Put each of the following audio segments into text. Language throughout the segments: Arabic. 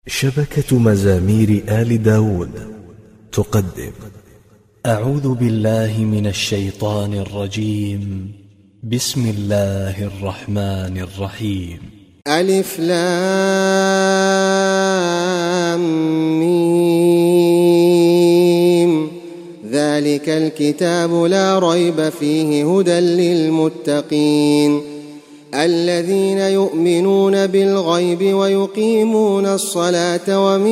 شبكة مزامير آل داود تقدم أعوذ بالله من الشيطان الرجيم. بسم الله الرحمن الرحيم. ألف لام ميم. ذلك الكتاب لا ريب فيه هدى للمتقين الذين يؤمنون بالغيب ويقيمون الصلاة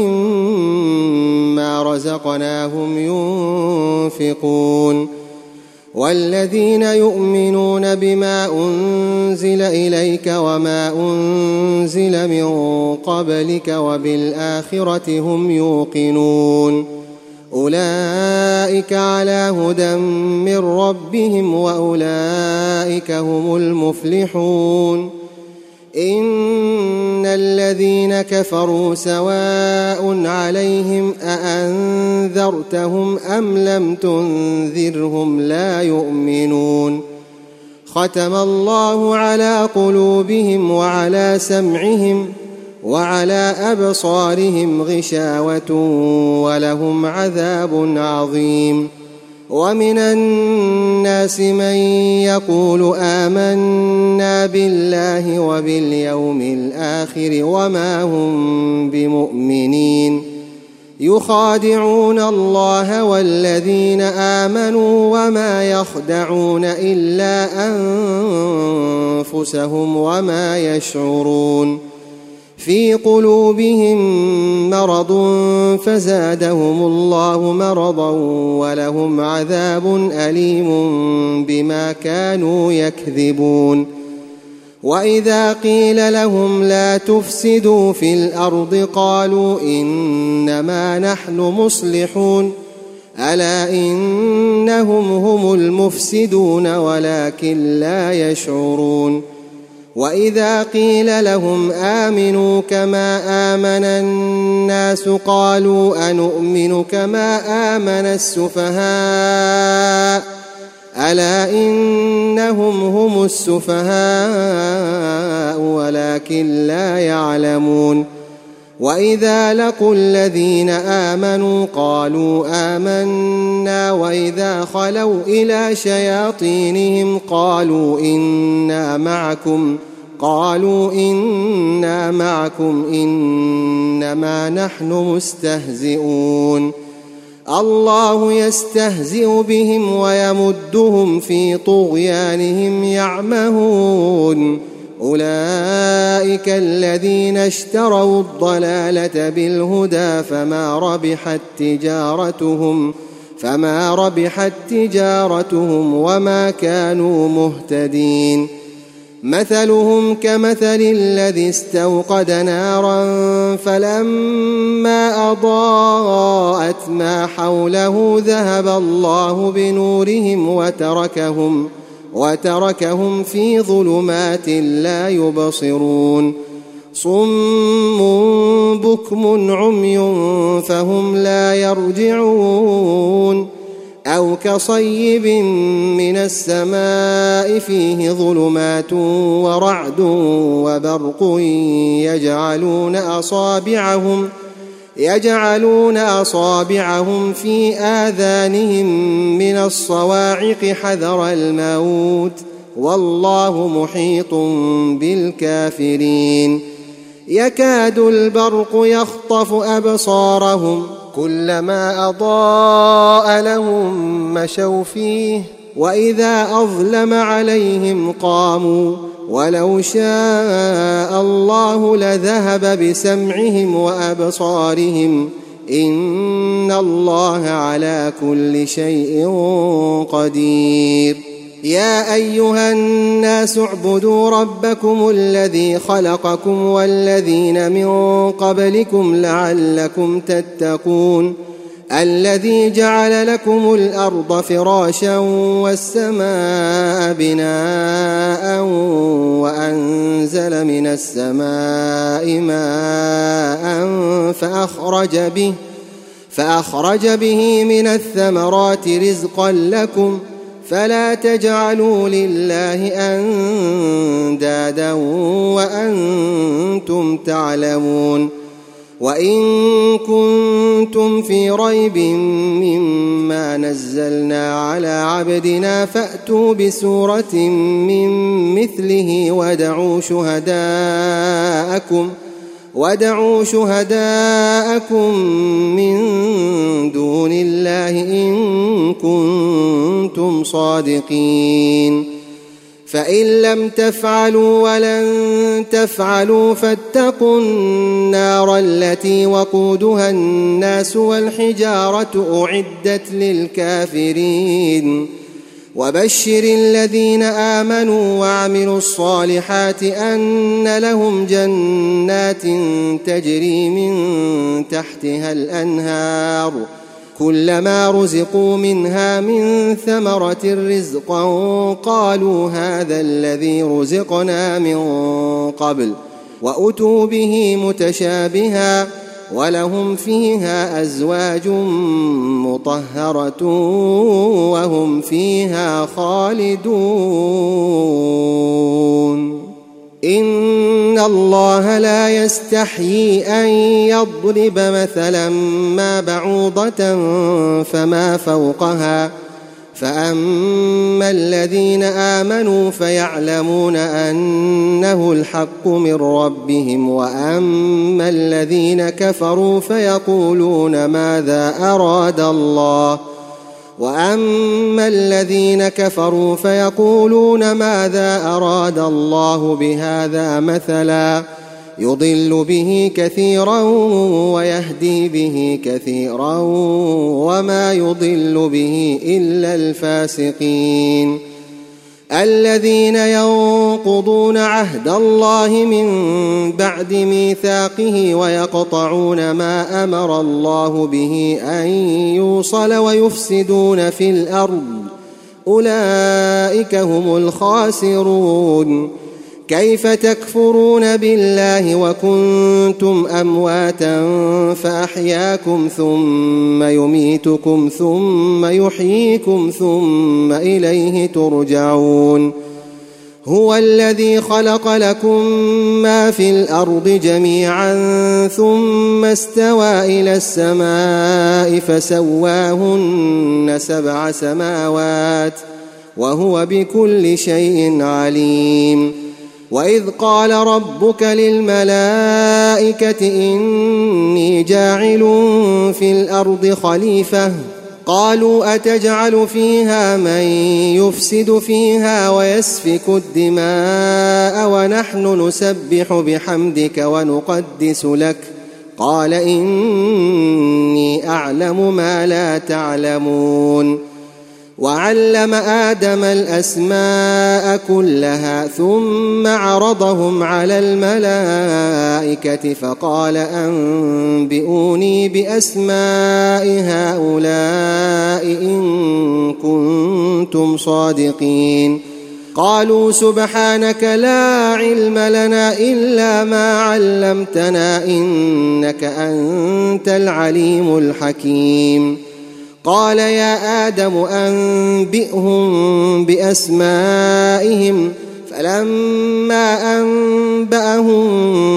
ومما رزقناهم ينفقون والذين يؤمنون بما أنزل إليك وما أنزل من قبلك وبالآخرة هم يوقنون أولئك على هدى من ربهم وأولئك هم المفلحون. إن الذين كفروا سواء عليهم أأنذرتهم أم لم تنذرهم لا يؤمنون. ختم الله على قلوبهم وعلى سمعهم وعلى أبصارهم غشاوة ولهم عذاب عظيم. ومن الناس من يقول آمنا بالله وباليوم الآخر وما هم بمؤمنين يخادعون الله والذين آمنوا وما يخدعون إلا أنفسهم وما يشعرون. في قلوبهم مرض فزادهم الله مرضا ولهم عذاب أليم بما كانوا يكذبون. وإذا قيل لهم لا تفسدوا في الأرض قالوا إنما نحن مصلحون ألا إنهم هم المفسدون ولكن لا يشعرون. وإذا قيل لهم آمنوا كما آمن الناس قالوا أنؤمن كما آمن السفهاء ألا إنهم هم السفهاء ولكن لا يعلمون. وإذا لقوا الذين آمنوا قالوا آمنا وإذا خلوا إلى شياطينهم قالوا إنا معكم إنما نحن مستهزئون. الله يستهزئ بهم ويمدهم في طغيانهم يعمهون. أولئك الذين اشتروا الضلالة بالهدى فما ربحت تجارتهم وما كانوا مهتدين. مثلهم كمثل الذي استوقد نارا فلما أضاءت ما حوله ذهب الله بنورهم وتركهم في ظلمات لا يبصرون. صم بكم عمي فهم لا يرجعون. أو كصيب من السماء فيه ظلمات ورعد وبرق يجعلون أصابعهم في آذانهم من الصواعق حذر الموت والله محيط بالكافرين. يكاد البرق يخطف أبصارهم كلما أضاء لهم مشوا فيه وإذا أظلم عليهم قاموا ولو شاء الله لذهب بسمعهم وأبصارهم إن الله على كل شيء قدير. يا أيها الناس اعبدوا ربكم الذي خلقكم والذين من قبلكم لعلكم تتقون الذي جعل لكم الأرض فراشا والسماء بناء وأنزل من السماء ماء فأخرج به من الثمرات رزقا لكم فلا تجعلوا لله أندادا وأنتم تعلمون وإن كنتم في ريب مما نزلنا على عبدنا فأتوا بسورة من مثله وادعوا شهداءكم من دون الله إن كنتم صادقين فإن لم تفعلوا ولن تفعلوا فاتقوا النار التي وقودها الناس والحجارة أعدت للكافرين وبشر الذين آمنوا وعملوا الصالحات أن لهم جنات تجري من تحتها الأنهار كلما رزقوا منها من ثمرة رزقا قالوا هذا الذي رزقنا من قبل وأتوا به متشابها ولهم فيها أزواج مطهرة وهم فيها خالدون إن الله لا يستحيي أن يضرب مثلا ما بعوضة فما فوقها فأما الذين آمنوا فيعلمون أنه الحق من ربهم وأما الذين كفروا فيقولون ماذا أراد الله بهذا مثلا يضل به كثيرا ويهدي به كثيرا وما يضل به إلا الفاسقين الذين ينقضون عهد الله من بعد ميثاقه ويقطعون ما أمر الله به أن يوصل ويفسدون في الأرض أولئك هم الخاسرون كيف تكفرون بالله وكنتم أمواتا فأحياكم ثم يميتكم ثم يحييكم ثم إليه ترجعون هو الذي خلق لكم ما في الأرض جميعا ثم استوى إلى السماء فسواهن 7 سماوات وهو بكل شيء عليم وإذ قال ربك للملائكة إني جاعل في الأرض خليفة قالوا أتجعل فيها من يفسد فيها ويسفك الدماء ونحن نسبح بحمدك ونقدس لك قال إني أعلم ما لا تعلمون وعلم آدم الأسماء كلها ثم عرضهم على الملائكة فقال أنبئوني بأسماء هؤلاء إن كنتم صادقين قالوا سبحانك لا علم لنا إلا ما علمتنا إنك أنت العليم الحكيم قال يا آدم أنبئهم بأسمائهم فلما أنبأهم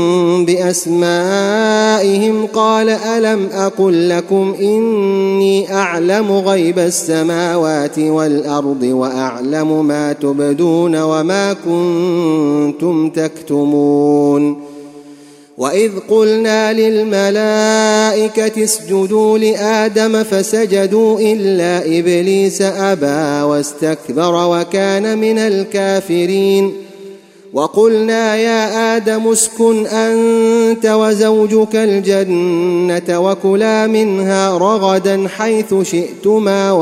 بأسمائهم قال ألم أقل لكم إني أعلم غيب السماوات والأرض وأعلم ما تبدون وما كنتم تكتمون وإذ قلنا للملائكة اسجدوا لآدم فسجدوا إلا إبليس أبى واستكبر وكان من الكافرين وقلنا يا آدم اسكن أنت وزوجك الجنة وكلا منها رغدا حيث شئتما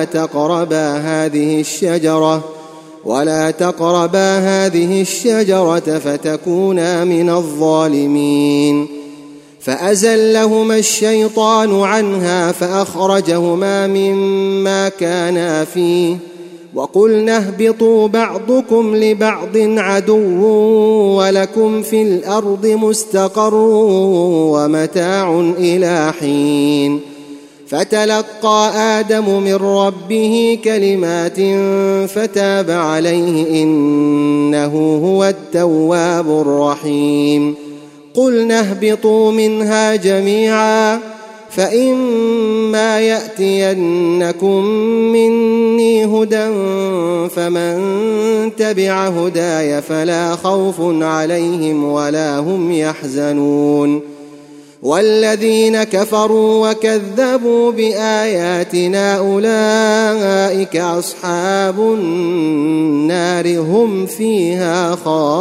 ولا تقربا هذه الشجرة فتكونا من الظالمين فأزلهما الشيطان عنها فأخرجهما مما كانا فيه وقلنا اهبطوا بعضكم لبعض عدو ولكم في الأرض مستقر ومتاع إلى حين فتلقى آدم من ربه كلمات فتاب عليه إنه هو التواب الرحيم قلنا اهبطوا منها جميعا فإما يأتينكم مني هدى فمن تبع هداي فلا خوف عليهم ولا هم يحزنون والذين كفروا وكذبوا بآياتنا أولئك أصحاب النار هم فيها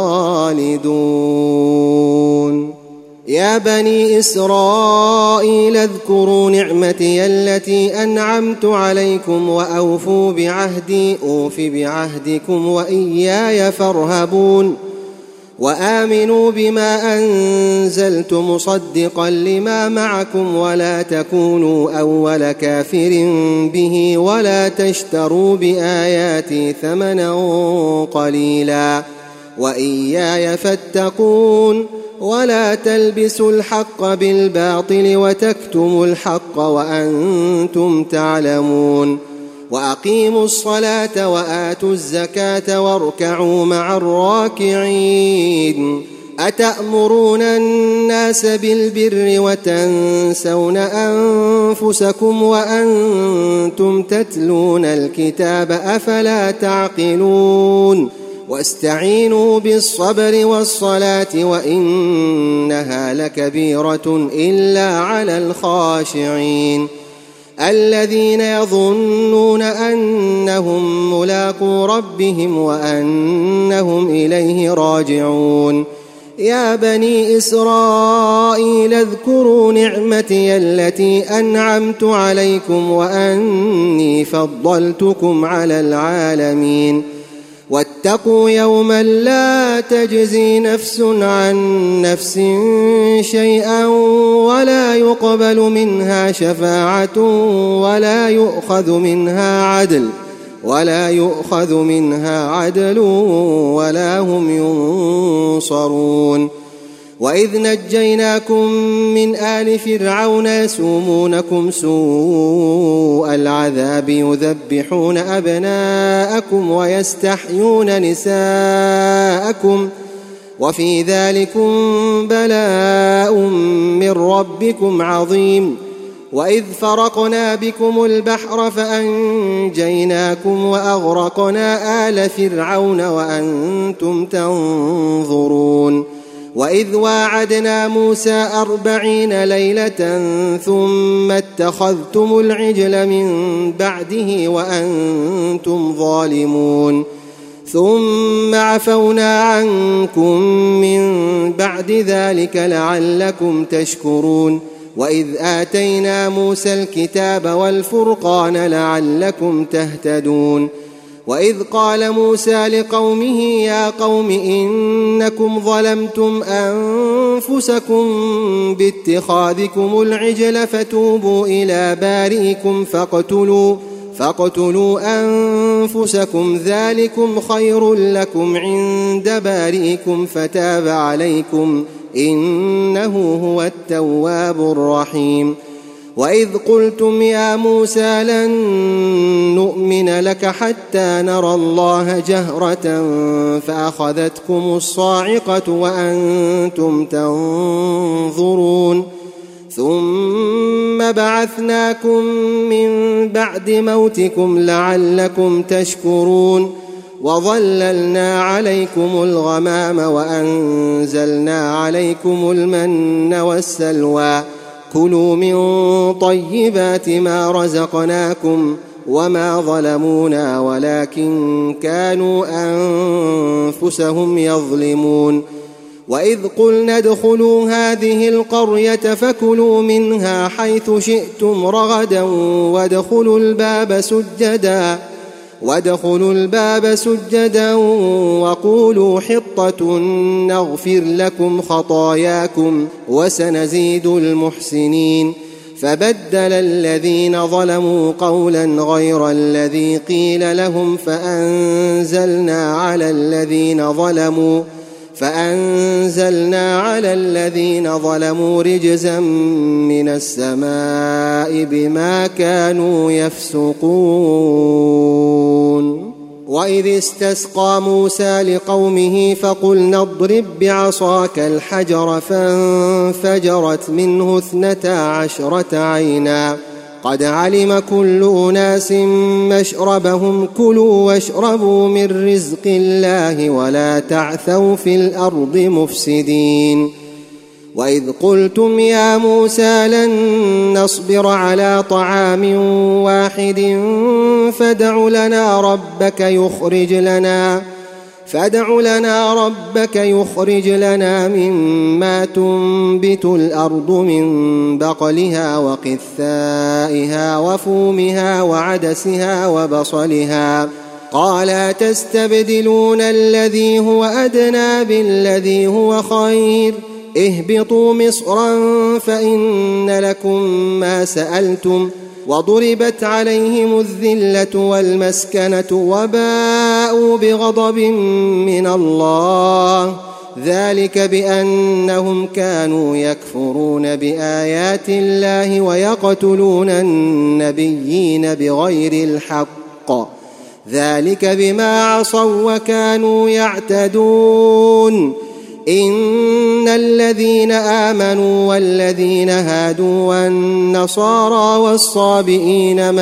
خالدون يا بني إسرائيل اذكروا نعمتي التي أنعمت عليكم وأوفوا بعهدي أوف بعهدكم وإياي فارهبون وآمنوا بما أنزلت مصدقا لما معكم ولا تكونوا أول كافر به ولا تشتروا بآياتي ثمنا قليلا وإياي فاتقون ولا تلبسوا الحق بالباطل وتكتموا الحق وأنتم تعلمون وأقيموا الصلاة وآتوا الزكاة واركعوا مع الراكعين أتأمرون الناس بالبر وتنسون أنفسكم وأنتم تتلون الكتاب أفلا تعقلون واستعينوا بالصبر والصلاة وإنها لكبيرة إلا على الخاشعين الذين يظنون أنهم ملاقو ربهم وأنهم إليه راجعون يا بني إسرائيل اذكروا نعمتي التي أنعمت عليكم وأني فضلتكم على العالمين واتقوا يوما لا تجزي نفس عن نفس شيئا ولا يقبل منها شفاعة ولا يؤخذ منها عدل ولا هم ينصرون وإذ نجيناكم من آل فرعون يسومونكم سوء العذاب يذبحون أبناءكم ويستحيون نساءكم وفي ذلكم بلاء من ربكم عظيم وإذ فرقنا بكم البحر فأنجيناكم وأغرقنا آل فرعون وأنتم تنظرون وإذ واعدنا موسى 40 ليلة ثم اتخذتم العجل من بعده وأنتم ظالمون ثم عفونا عنكم من بعد ذلك لعلكم تشكرون وإذ آتينا موسى الكتاب والفرقان لعلكم تهتدون وإذ قال موسى لقومه يا قوم إنكم ظلمتم أنفسكم باتخاذكم العجل فتوبوا إلى بارئكم فاقتلوا أنفسكم ذلكم خير لكم عند بارئكم فتاب عليكم إنه هو التواب الرحيم وإذ قلتم يا موسى لن نؤمن لك حتى نرى الله جهرة فأخذتكم الصاعقة وأنتم تنظرون ثم بعثناكم من بعد موتكم لعلكم تشكرون وظللنا عليكم الغمام وأنزلنا عليكم المن والسلوى كلوا من طيبات ما رزقناكم وما ظلمونا ولكن كانوا أنفسهم يظلمون وإذ قلنا ادخلوا هذه القرية فكلوا منها حيث شئتم رغدا وادخلوا الباب سجدا وقولوا حطة نغفر لكم خطاياكم وسنزيد المحسنين فبدل الذين ظلموا قولا غير الذي قيل لهم فأنزلنا على الذين ظلموا رجزا من السماء بما كانوا يفسقون وإذ استسقى موسى لقومه فقلنا اضرب بعصاك الحجر فانفجرت منه 12 عينا قد علم كل أناس مشربهم كلوا واشربوا من رزق الله ولا تعثوا في الأرض مفسدين وإذ قلتم يا موسى لن نصبر على طعام واحد فادع لنا ربك يخرج لنا مما تنبت الأرض من بقلها وقثائها وفومها وعدسها وبصلها قال تستبدلون الذي هو أدنى بالذي هو خير اهبطوا مصرا فإن لكم ما سألتم وضربت عليهم الذلة والمسكنة وباءوا بغضب من الله ذلك بأنهم كانوا يكفرون بآيات الله ويقتلون النبيين بغير الحق ذلك بما عصوا وكانوا يعتدون إن الذين آمنوا والذين هادوا والنصارى والصابئين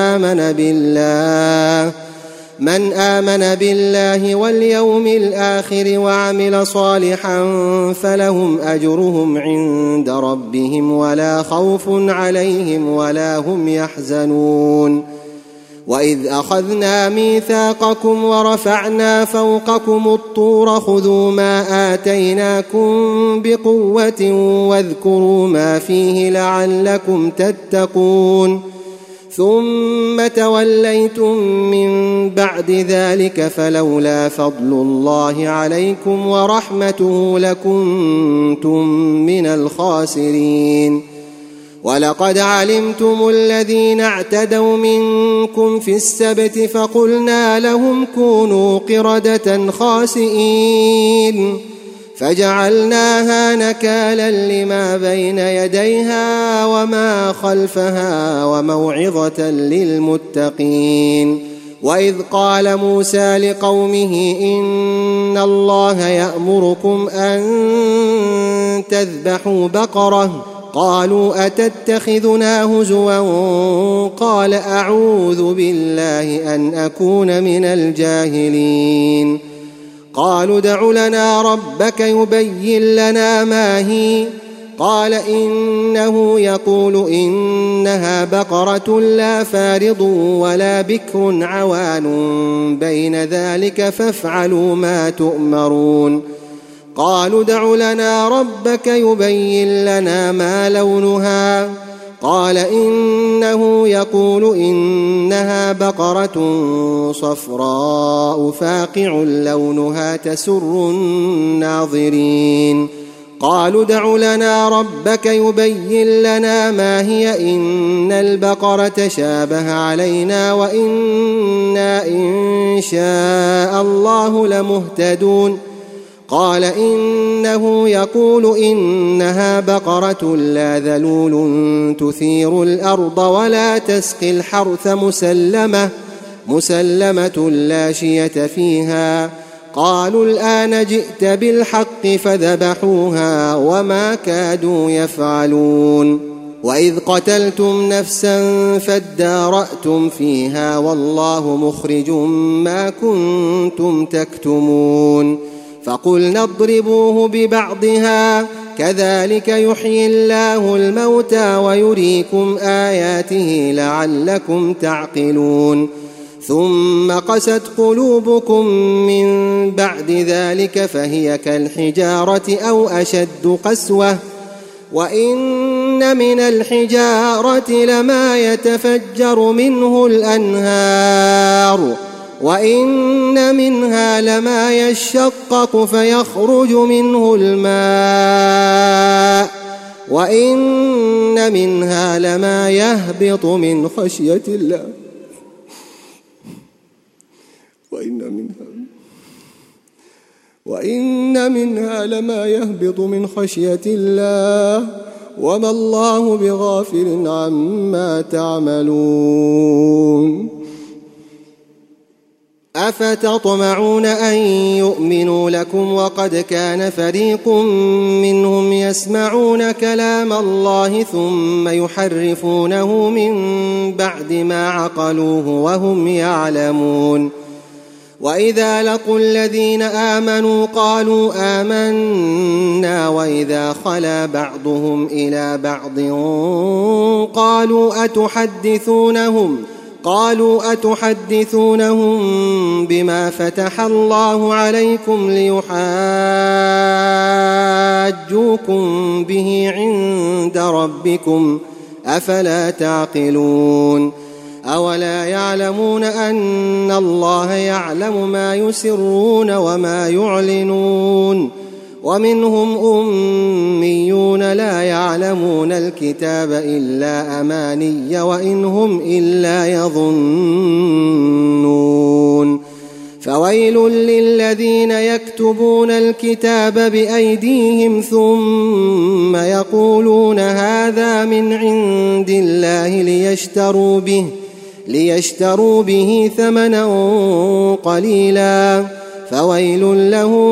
من آمن بالله واليوم الآخر وعمل صالحا فلهم أجرهم عند ربهم ولا خوف عليهم ولا هم يحزنون وإذ أخذنا ميثاقكم ورفعنا فوقكم الطور خذوا ما آتيناكم بقوة واذكروا ما فيه لعلكم تتقون ثم توليتم من بعد ذلك فلولا فضل الله عليكم ورحمته لكنتم من الخاسرين ولقد علمتم الذين اعتدوا منكم في السبت فقلنا لهم كونوا قردة خاسئين فجعلناها نكالا لما بين يديها وما خلفها وموعظة للمتقين وإذ قال موسى لقومه إن الله يأمركم أن تذبحوا بقرة قالوا أتتخذنا هزوا قال أعوذ بالله أن أكون من الجاهلين قالوا ادع لنا ربك يبين لنا ما هي قال إنه يقول إنها بقرة لا فارض ولا بكر عوان بين ذلك فافعلوا ما تؤمرون قالوا ادع لنا ربك يبين لنا ما لونها قال إنه يقول إنها بقرة صفراء فاقع لونها تسر الناظرين قالوا ادع لنا ربك يبين لنا ما هي إن البقرة شابه علينا وإنا إن شاء الله لمهتدون قال إنه يقول إنها بقرة لا ذلول تثير الأرض ولا تسقي الحرث مسلمة لا شية فيها قالوا الآن جئت بالحق فذبحوها وما كادوا يفعلون وإذ قتلتم نفسا فادارأتم فيها والله مخرج ما كنتم تكتمون فقلنا اضربوه ببعضها كذلك يحيي الله الموتى ويريكم آياته لعلكم تعقلون ثم قست قلوبكم من بعد ذلك فهي كالحجارة أو أشد قسوة وإن من الحجارة لما يتفجر منه الأنهار وإن منها لما يشقق فيخرج منه الماء وإن منها لما يهبط من خشية الله وإن منها لما يهبط من خشية الله وما الله بغافل عما تعملون أفتطمعون أن يؤمنوا لكم وقد كان فريق منهم يسمعون كلام الله ثم يحرفونه من بعد ما عقلوه وهم يعلمون. وإذا لقوا الذين آمنوا قالوا آمنا وإذا خلا بعضهم إلى بعض قالوا أتحدثونهم بما فتح الله عليكم ليحاجوكم به عند ربكم أفلا تعقلون. أولا يعلمون أن الله يعلم ما يسرون وما يعلنون. ومنهم أميون لا يعلمون الكتاب إلا أماني وإن هم إلا يظنون. فويل للذين يكتبون الكتاب بأيديهم ثم يقولون هذا من عند الله ليشتروا به ثمنا قليلا فويل لهم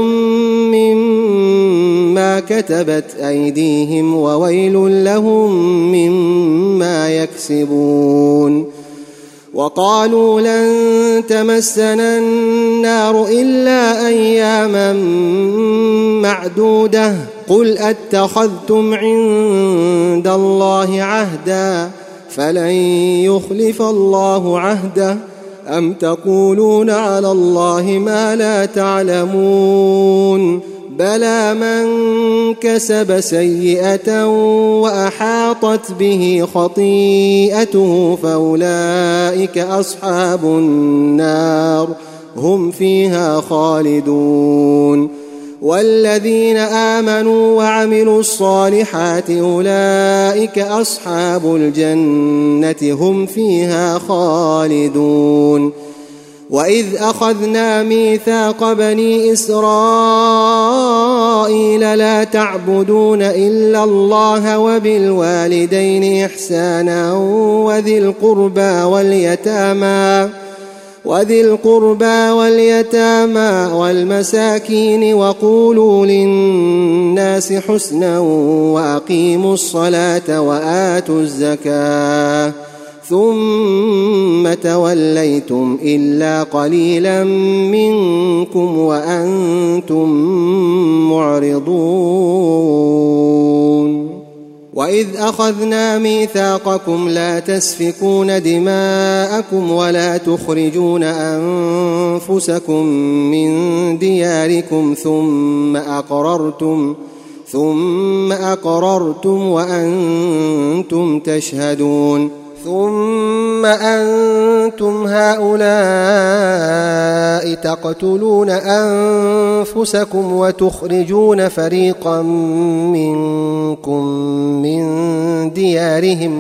مما كتبت أيديهم وويل لهم مما يكسبون. وقالوا لن تمسنا النار إلا أياما معدودة قل أتخذتم عند الله عهدا فلن يخلف الله عهده أم تقولون على الله ما لا تعلمون. بلى من كسب سيئة وأحاطت به خطيئته فأولئك أصحاب النار هم فيها خالدون. والذين آمنوا وعملوا الصالحات أولئك أصحاب الجنة هم فيها خالدون. وإذ أخذنا ميثاق بني إسرائيل لا تعبدون إلا الله وبالوالدين إحسانا وذي القربى واليتامى والمساكين وقولوا للناس حسنا وأقيموا الصلاة وآتوا الزكاة ثم توليتم إلا قليلا منكم وأنتم معرضون. وإذ أخذنا ميثاقكم لا تسفكون دماءكم ولا تخرجون أنفسكم من دياركم ثم أقررتم وأنتم تشهدون. ثم أنتم هؤلاء تقتلون أنفسكم وتخرجون فريقا منكم من ديارهم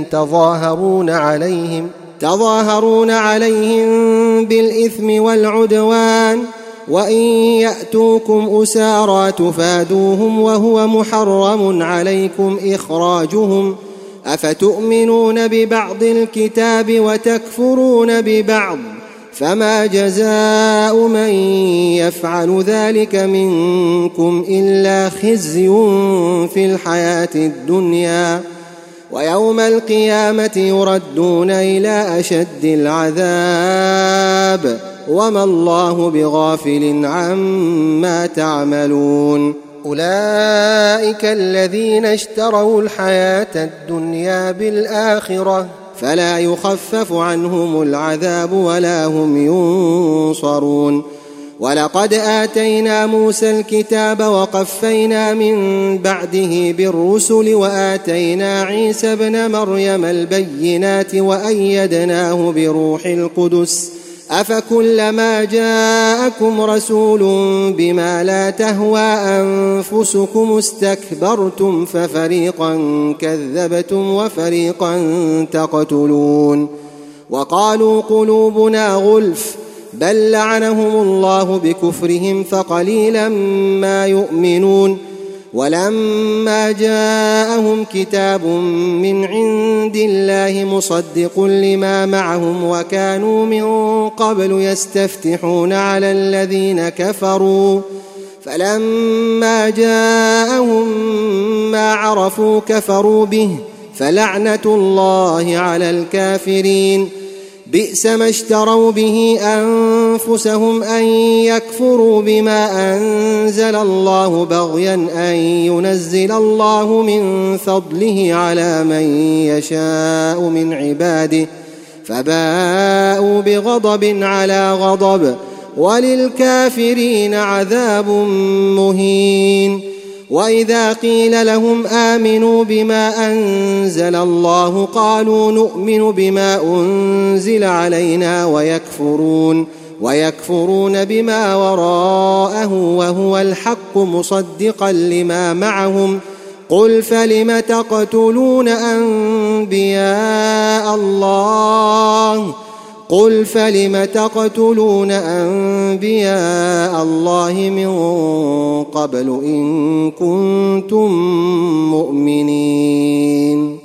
تظاهرون عليهم بالإثم والعدوان وإن يأتوكم أسارى تفادوهم وهو محرم عليكم إخراجهم أفتؤمنون ببعض الكتاب وتكفرون ببعض فما جزاء من يفعل ذلك منكم إلا خزي في الحياة الدنيا ويوم القيامة يردون إلى أشد العذاب وما الله بغافل عما تعملون. أولئك الذين اشتروا الحياة الدنيا بالآخرة فلا يخفف عنهم العذاب ولا هم ينصرون. ولقد آتينا موسى الكتاب وقفينا من بعده بالرسل وآتينا عيسى ابن مريم البينات وأيدناه بروح القدس أفكلما جاءكم رسول بما لا تهوى أنفسكم استكبرتم ففريقا كذبتم وفريقا تقتلون. وقالوا قلوبنا غلف بل لعنهم الله بكفرهم فقليلا ما يؤمنون. ولما جاءهم كتاب من عند عند الله مصدق لما معهم وكانوا من قبل يستفتحون على الذين كفروا فلما جاءهم ما عرفوا كفروا به فلعنة الله على الكافرين بئس ما اشتروا به أنفسهم أن يكفروا بما أنزل الله بغيا أن ينزل الله من فضله على من يشاء من عباده فباءوا بغضب على غضب وللكافرين عذاب مهين وإذا قيل لهم آمنوا بما أنزل الله قالوا نؤمن بما أنزل علينا ويكفرون بما وراءه وهو الحق مصدقا لما معهم قل فلم تقتلون أنبياء الله من قبل إن كنتم مؤمنين